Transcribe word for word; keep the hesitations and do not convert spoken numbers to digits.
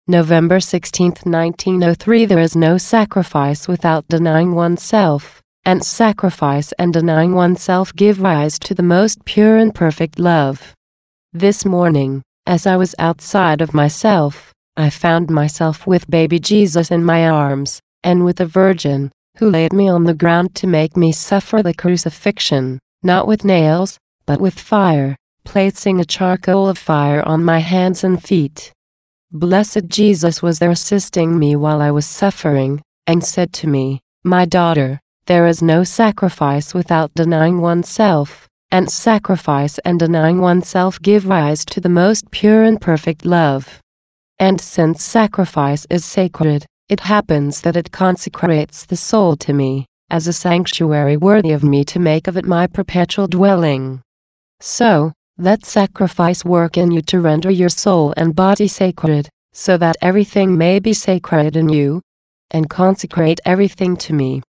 November sixteenth, nineteen oh three. There is no sacrifice without denying oneself, and sacrifice and denying oneself give rise to the most pure and perfect love. This morning, as I was outside of myself, I found myself with baby Jesus in my arms, and with the Virgin, who laid me on the ground to make me suffer the crucifixion, not with nails, but with fire, placing a charcoal of fire on my hands and feet. Blessed Jesus was there assisting me while I was suffering, and said to me, "My daughter, there is no sacrifice without denying oneself, and sacrifice and denying oneself give rise to the most pure and perfect love." And since sacrifice is sacred, it happens that it consecrates the soul to me, as a sanctuary worthy of me to make of it my perpetual dwelling. So, let sacrifice work in you to render your soul and body sacred, so that everything may be sacred in you, and consecrate everything to me.